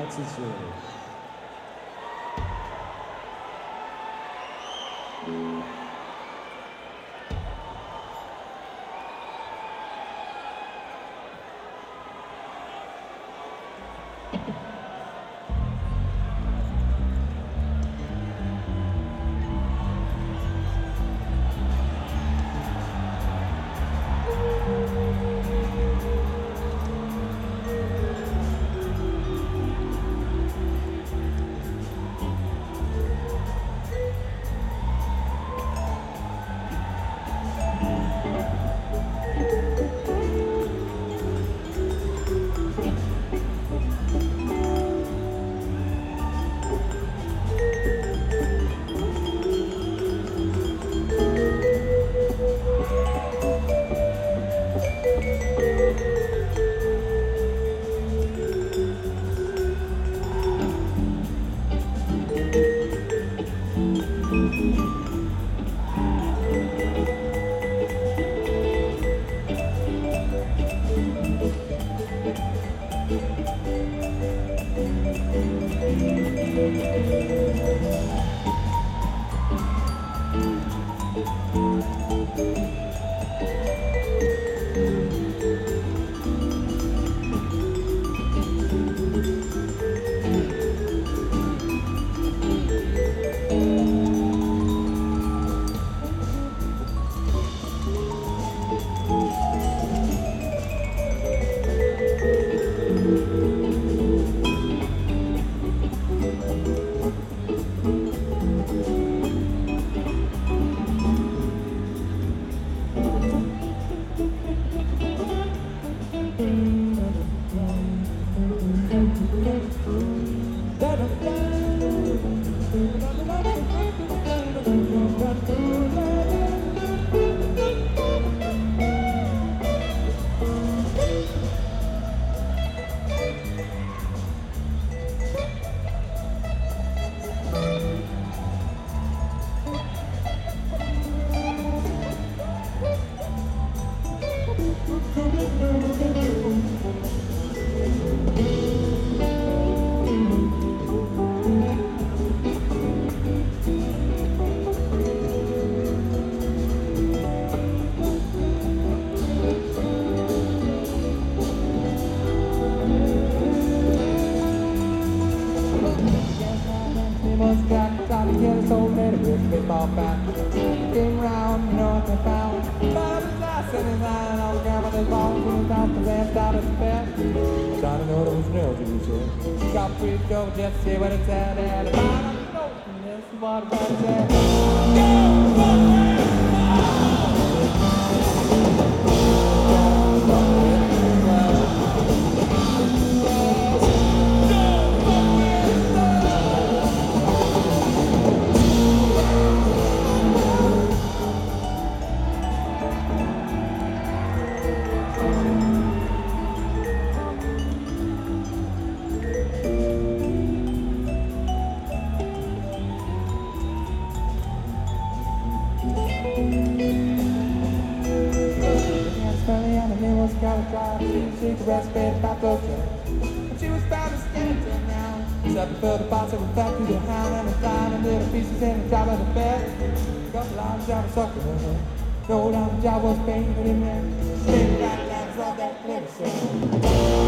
Sincerely. Baseball bat came round north and found Bob was last in his line and I was grabbing his ball and down the left out of the bed. Trying to know there was no to be said. Got pretty dope, just say what it said. And the bottom of the note, and this is what it said. Go! Cigarettes made about the train. She was found a skeleton now. Except for the box that was back to the hound and the flying and little pieces in the top of the bed. Got a lot of job was sucking in her. No lot of job was paying for him there. Stayed back and dropped that glitter.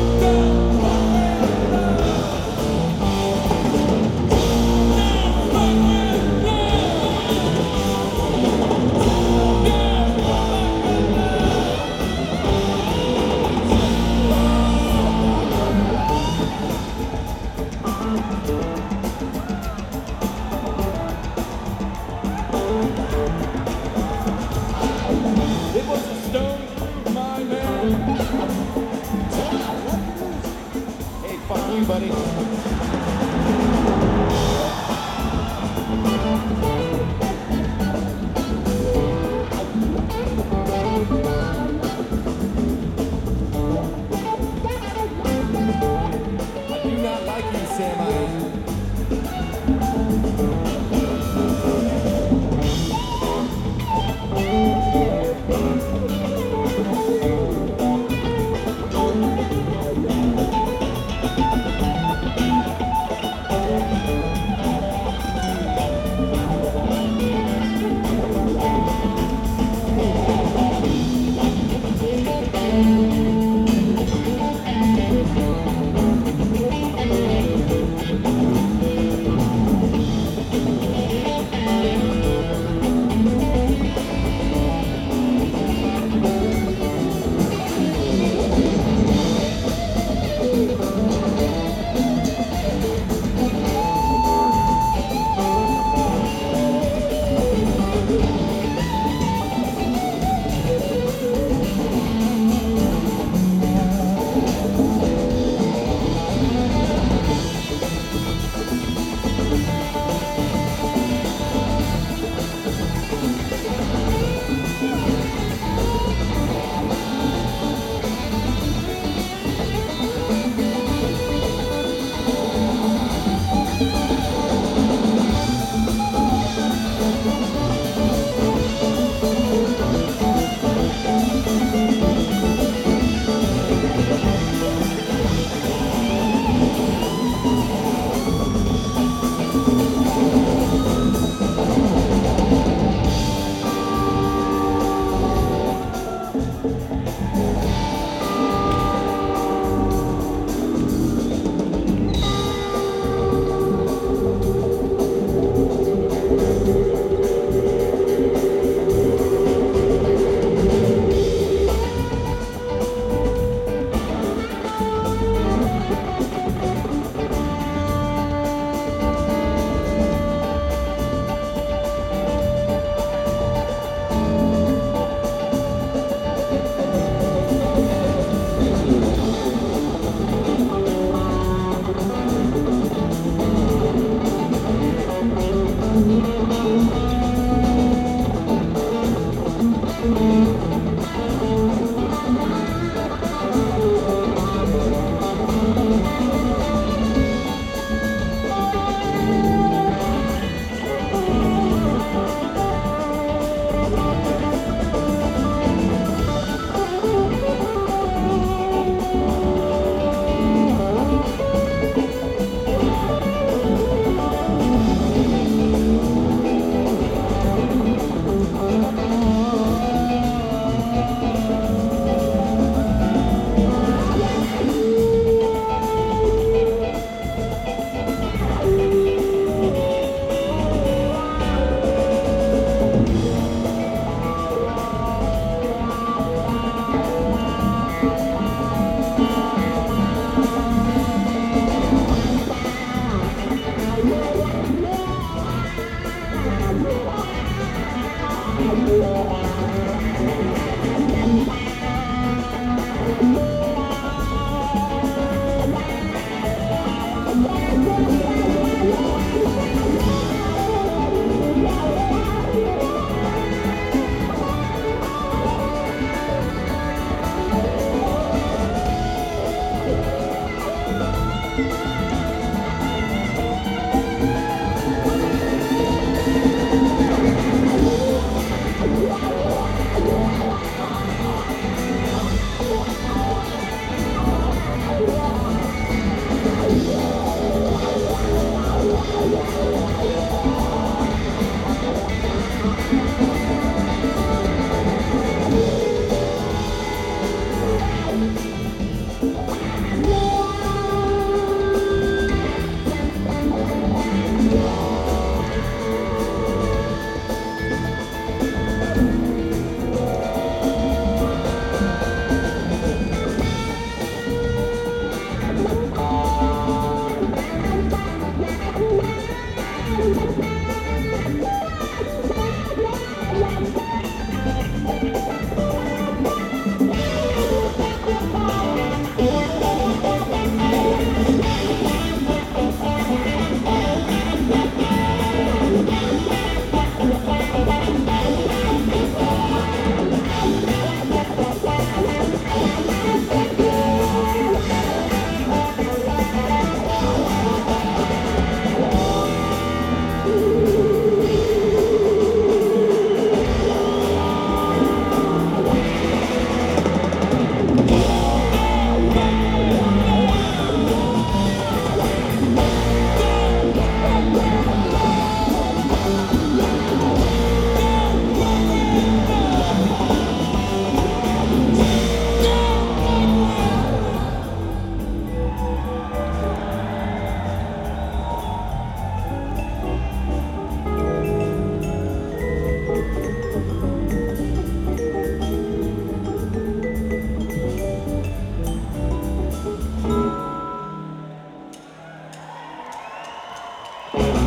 Fuck you, buddy. I do not like you, Sam.